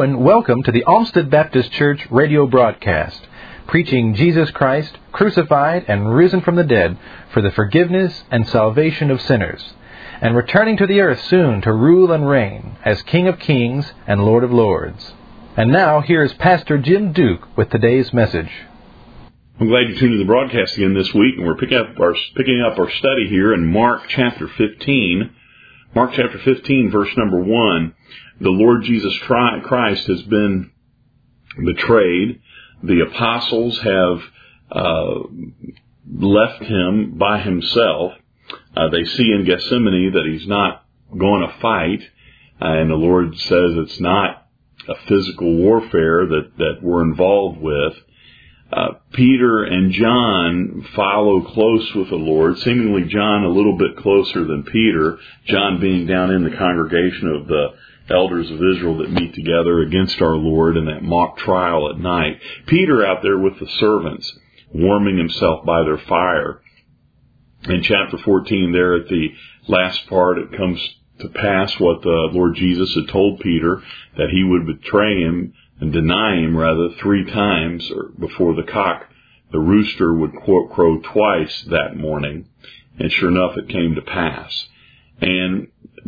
and welcome to the Olmsted Baptist Church radio broadcast, preaching Jesus Christ, crucified and risen from the dead for the forgiveness and salvation of sinners, and returning to the earth soon to rule and reign as King of Kings and Lord of Lords. And now, here's Pastor Jim Duke with today's message. I'm glad you tuned to the broadcast again this week, and we're picking up our study here in Mark chapter 15. Mark chapter 15, verse number 1. The Lord Jesus Christ has been betrayed. The apostles have left him by himself. They see in Gethsemane that he's not going to fight, and the Lord says it's not a physical warfare that we're involved with. Peter and John follow close with the Lord, seemingly John a little bit closer than Peter, John being down in the congregation of the elders of Israel that meet together against our Lord in that mock trial at night. Peter out there with the servants, warming himself by their fire. In chapter 14 there at the last part, it comes to pass what the Lord Jesus had told Peter, that he would betray him and deny him, rather, 3 times before the rooster would crow twice that morning. And sure enough, it came to pass. And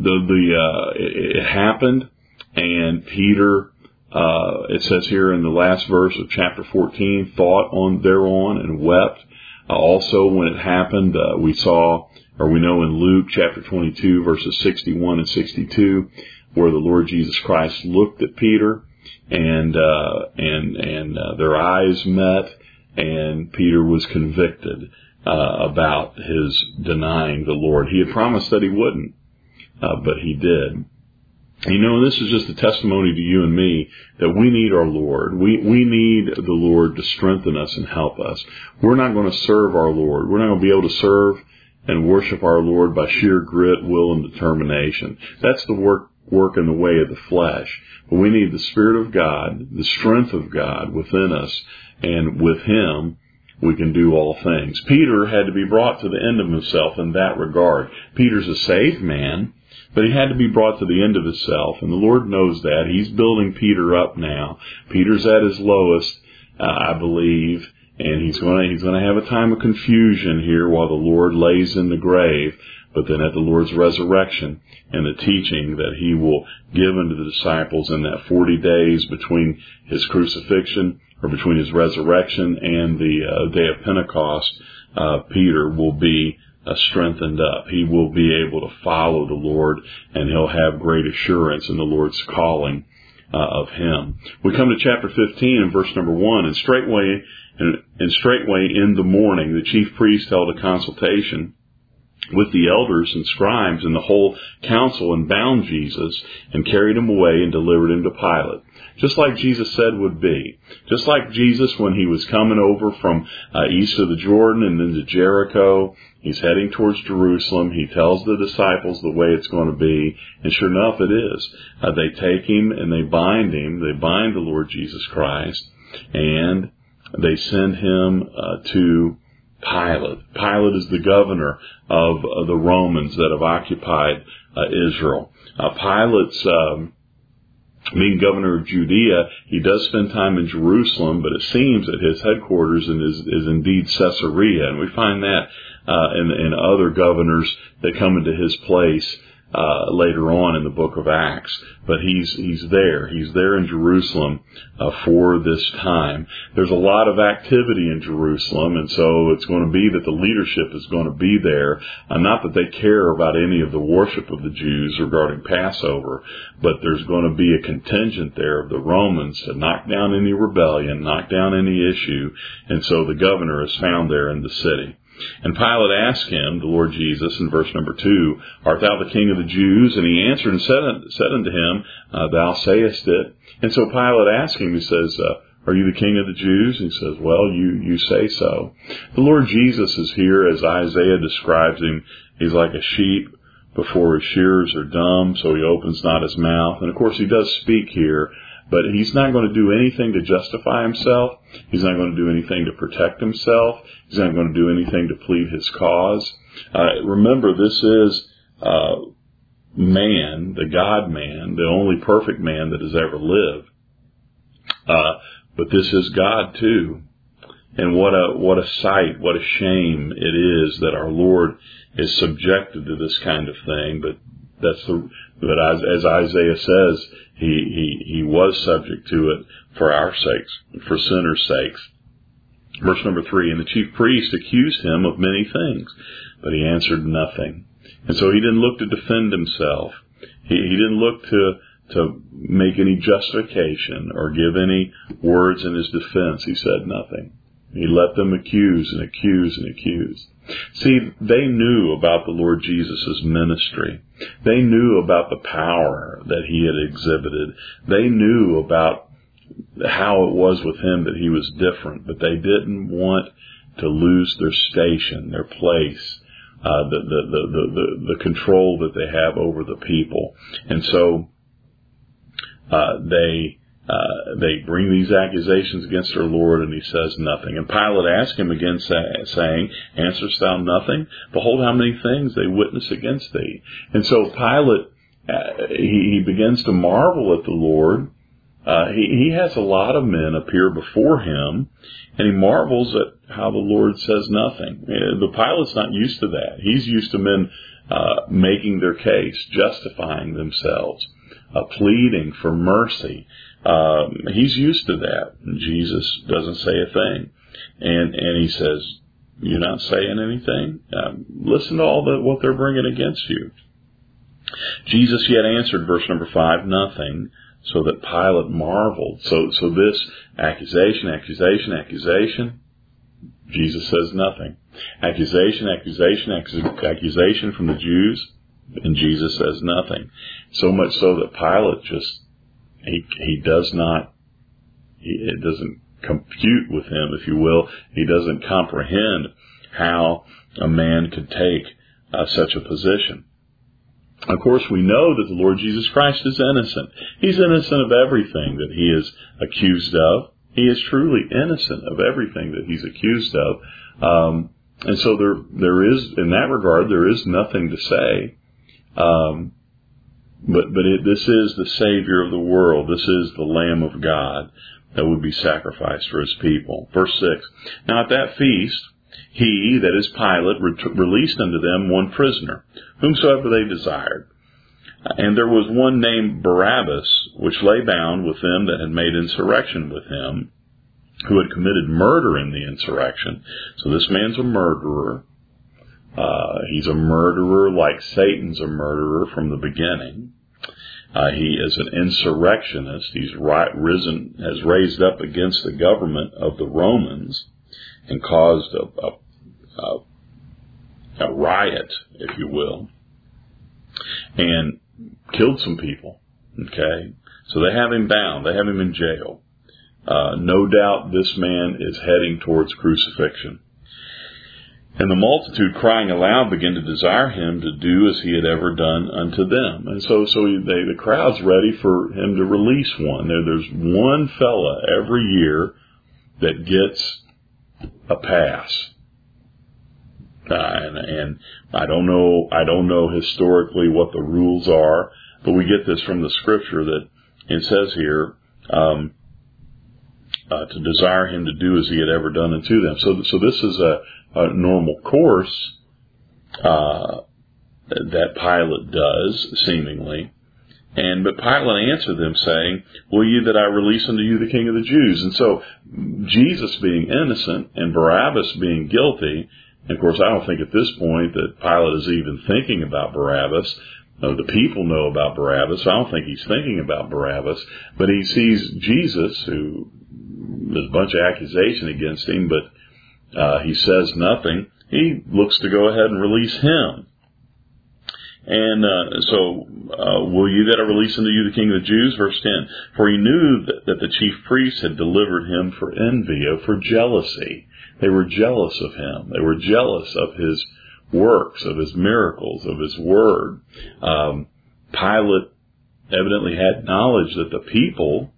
it happened, and Peter, it says here in the last verse of chapter 14, thought thereon and wept. Also, when it happened, we know in Luke chapter 22, verses 61 and 62, where the Lord Jesus Christ looked at Peter, and their eyes met, and Peter was convicted about his denying the Lord. He had promised that he wouldn't, but he did. You know, this is just a testimony to you and me that we need our Lord. We need the Lord to strengthen us and help us. We're not going to serve our Lord. We're not going to be able to serve and worship our Lord by sheer grit, will, and determination. That's the work in the way of the flesh. But we need the Spirit of God, the strength of God within us, and with Him we can do all things. Peter had to be brought to the end of himself in that regard. Peter's a saved man, but he had to be brought to the end of himself, and the Lord knows that. He's building Peter up now. Peter's at his lowest, I believe, and he's going to have a time of confusion here while the Lord lays in the grave. But then at the Lord's resurrection and the teaching that He will give unto the disciples in that 40 days between His crucifixion, or between His resurrection and the day of Pentecost, Peter will be strengthened up. He will be able to follow the Lord, and he'll have great assurance in the Lord's calling of him. We come to chapter 15 and verse number 1, and straightway in the morning the chief priest held a consultation with the elders and scribes and the whole council, and bound Jesus and carried him away and delivered him to Pilate. Just like Jesus said would be. Just like Jesus, when he was coming over from east of the Jordan and into Jericho, he's heading towards Jerusalem. He tells the disciples the way it's going to be, and sure enough it is. They take him and they bind him. They bind the Lord Jesus Christ, and they send him to Pilate. Pilate is the governor of the Romans that have occupied Israel. Pilate's being governor of Judea, he does spend time in Jerusalem, but it seems that his headquarters is indeed Caesarea, and we find that in other governors that come into his place later on in the book of Acts. But he's there in Jerusalem for this time. There's a lot of activity in Jerusalem, and so it's going to be that the leadership is going to be there. Not that they care about any of the worship of the Jews regarding Passover, but there's going to be a contingent there of the Romans to knock down any rebellion, knock down any issue, and so the governor is found there in the city. And Pilate asked him, the Lord Jesus, in verse number 2, Art thou the King of the Jews? And he answered and said unto him, Thou sayest it. And so Pilate asked him, he says, Are you the King of the Jews? And he says, Well, you say so. The Lord Jesus is here, as Isaiah describes him. He's like a sheep before his shearers are dumb, so he opens not his mouth. And of course he does speak here, but he's not going to do anything to justify himself. He's not going to do anything to protect himself. He's not going to do anything to plead his cause. Remember, this is man, the God-man, the only perfect man that has ever lived. But this is God too. And what a sight, what a shame it is that our Lord is subjected to this kind of thing. But as Isaiah says, he was subject to it for our sakes, for sinners' sakes. Verse number 3, and the chief priest accused him of many things, but he answered nothing. And so he didn't look to defend himself. He didn't look to make any justification or give any words in his defense. He said nothing. He let them accuse and accuse and accuse. See, they knew about the Lord Jesus' ministry. They knew about the power that he had exhibited. They knew about how it was with him that he was different, but they didn't want to lose their station, their place, the control that they have over the people. And so they bring these accusations against our Lord, and he says nothing. And Pilate asked him again, saying, answerest thou nothing? Behold how many things they witness against thee. And so Pilate, he begins to marvel at the Lord. He has a lot of men appear before him, and he marvels at how the Lord says nothing. The Pilate's not used to that. He's used to men making their case, justifying themselves, pleading for mercy. He's used to that. And Jesus doesn't say a thing. And he says, you're not saying anything? Listen to all what they're bringing against you. Jesus yet answered, verse number 5, nothing, so that Pilate marveled. So this accusation, Jesus says nothing. Accusation from the Jews, and Jesus says nothing. So much so that Pilate it doesn't compute with him, if you will. He doesn't comprehend how a man could take such a position. Of course, we know that the Lord Jesus Christ is innocent. He's innocent of everything that he is accused of. He is truly innocent of everything that he's accused of. And so there is, in that regard, there is nothing to say. This is the Savior of the world. This is the Lamb of God that would be sacrificed for his people. Verse 6, now at that feast, he, that is Pilate, released unto them one prisoner, whomsoever they desired. And there was one named Barabbas, which lay bound with them that had made insurrection with him, who had committed murder in the insurrection. So this man's a murderer. He's a murderer like Satan's a murderer from the beginning. He is an insurrectionist. He's has raised up against the government of the Romans and caused a riot, if you will, and killed some people. Okay, so they have him bound. They have him in jail. No doubt this man is heading towards crucifixion. And the multitude, crying aloud, began to desire him to do as he had ever done unto them. And so the crowd's ready for him to release one. There's one fella every year that gets a pass. And I don't know historically what the rules are, but we get this from the scripture that it says here, to desire him to do as he had ever done unto them. So this is a normal course that Pilate does, seemingly. But Pilate answered them, saying, will ye that I release unto you the King of the Jews? And so Jesus being innocent and Barabbas being guilty, and of course I don't think at this point that Pilate is even thinking about Barabbas. The people know about Barabbas. I don't think he's thinking about Barabbas, but he sees Jesus, who there's a bunch of accusation against him, but he says nothing. He looks to go ahead and release him. And so will you that I release unto you the King of the Jews? Verse 10, for he knew that the chief priests had delivered him for envy, or for jealousy. They were jealous of him. They were jealous of his works, of his miracles, of his word. Pilate evidently had knowledge that the people,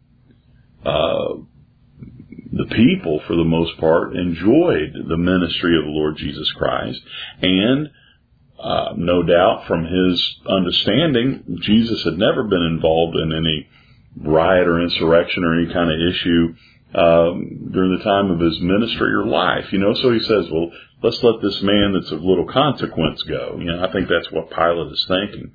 for the most part, enjoyed the ministry of the Lord Jesus Christ. And no doubt from his understanding, Jesus had never been involved in any riot or insurrection or any kind of issue during the time of his ministry or life. So he says, well, let's let this man that's of little consequence go. I think that's what Pilate is thinking.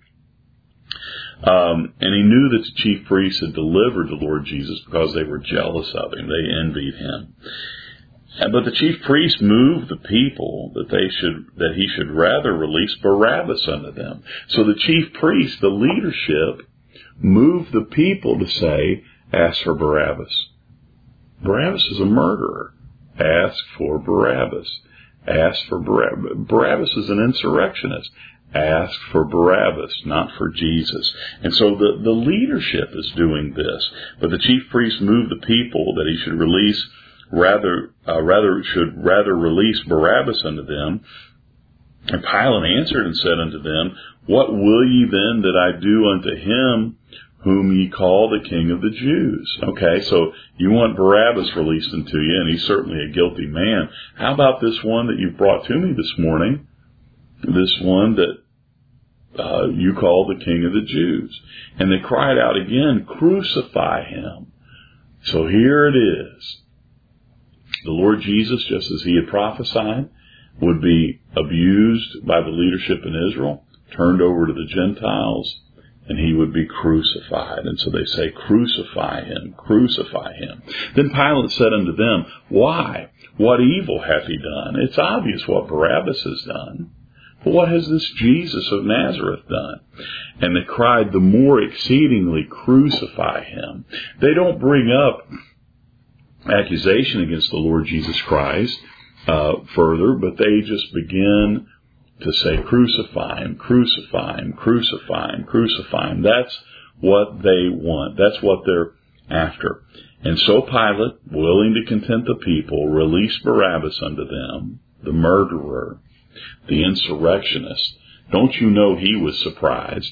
And he knew that the chief priests had delivered the Lord Jesus because they were jealous of him. They envied him. But the chief priests moved the people that he should rather release Barabbas unto them. So the chief priests, the leadership, moved the people to say, ask for Barabbas. Barabbas is a murderer. Ask for Barabbas. Ask for Barabbas. Barabbas is an insurrectionist. Ask for Barabbas, not for Jesus. And so the leadership is doing this. But the chief priests moved the people that he should release should release Barabbas unto them. And Pilate answered and said unto them, what will ye then that I do unto him whom ye call the King of the Jews? Okay, so you want Barabbas released unto you, and he's certainly a guilty man. How about this one that you've brought to me this morning? This one that you call the King of the Jews. And they cried out again, crucify him. So here it is. The Lord Jesus, just as he had prophesied, would be abused by the leadership in Israel, turned over to the Gentiles, and he would be crucified. And so they say, crucify him, crucify him. Then Pilate said unto them, why? What evil hath he done? It's obvious what Barabbas has done. But what has this Jesus of Nazareth done? And they cried the more exceedingly, crucify him. They don't bring up accusation against the Lord Jesus Christ further, but they just begin to say, crucify him, crucify him, crucify him, crucify him. That's what they want. That's what they're after. And so Pilate, willing to content the people, released Barabbas unto them, the murderer, the insurrectionist. Don't you know he was surprised?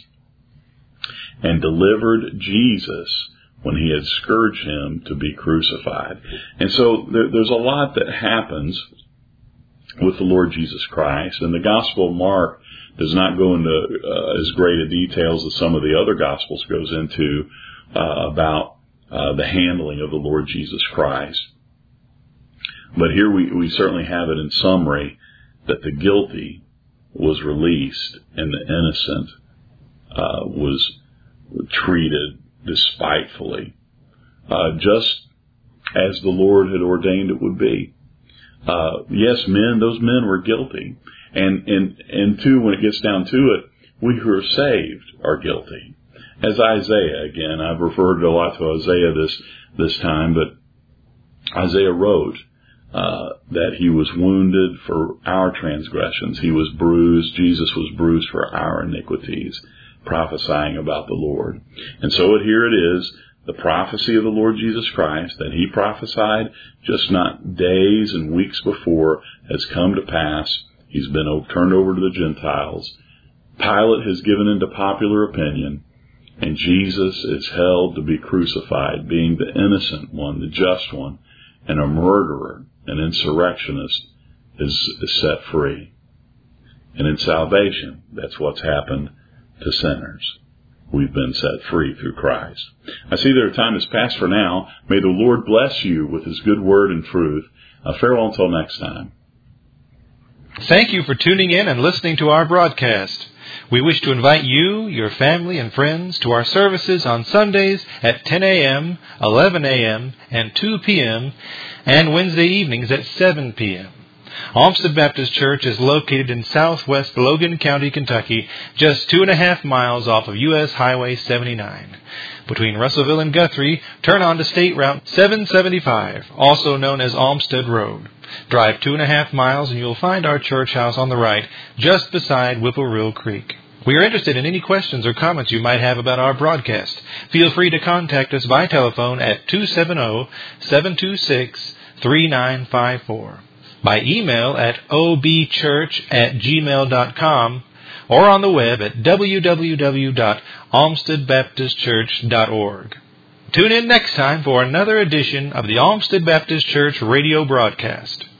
And delivered Jesus when he had scourged him to be crucified. And so there's a lot that happens with the Lord Jesus Christ. And the Gospel of Mark does not go into as great a details as some of the other Gospels goes into about the handling of the Lord Jesus Christ. But here we certainly have it in summary that the guilty was released and the innocent was treated despitefully, just as the Lord had ordained it would be. Yes, those men were guilty. And too, when it gets down to it, we who are saved are guilty. As Isaiah, again, I've referred a lot to Isaiah this time, but Isaiah wrote that he was wounded for our transgressions. He was bruised. Jesus was bruised for our iniquities, prophesying about the Lord. And so here it is, the prophecy of the Lord Jesus Christ that he prophesied just not days and weeks before has come to pass. He's been turned over to the Gentiles. Pilate has given into popular opinion, and Jesus is held to be crucified, being the innocent one, the just one, and a murderer, an insurrectionist, is set free. And in salvation, that's what's happened to sinners. We've been set free through Christ. I see that our time has passed for now. May the Lord bless you with his good word and truth. Farewell until next time. Thank you for tuning in and listening to our broadcast. We wish to invite you, your family, and friends to our services on Sundays at 10 a.m., 11 a.m., and 2 p.m., and Wednesday evenings at 7 p.m. Olmsted Baptist Church is located in southwest Logan County, Kentucky, just 2.5 miles off of U.S. Highway 79. Between Russellville and Guthrie, turn on to State Route 775, also known as Olmsted Road. Drive 2.5 miles and you'll find our church house on the right, just beside Whippoorwill Creek. We are interested in any questions or comments you might have about our broadcast. Feel free to contact us by telephone at 270-726-3954. By email at obchurch@gmail.com, or on the web at www.olmstedbaptistchurch.org. Tune in next time for another edition of the Olmsted Baptist Church radio broadcast.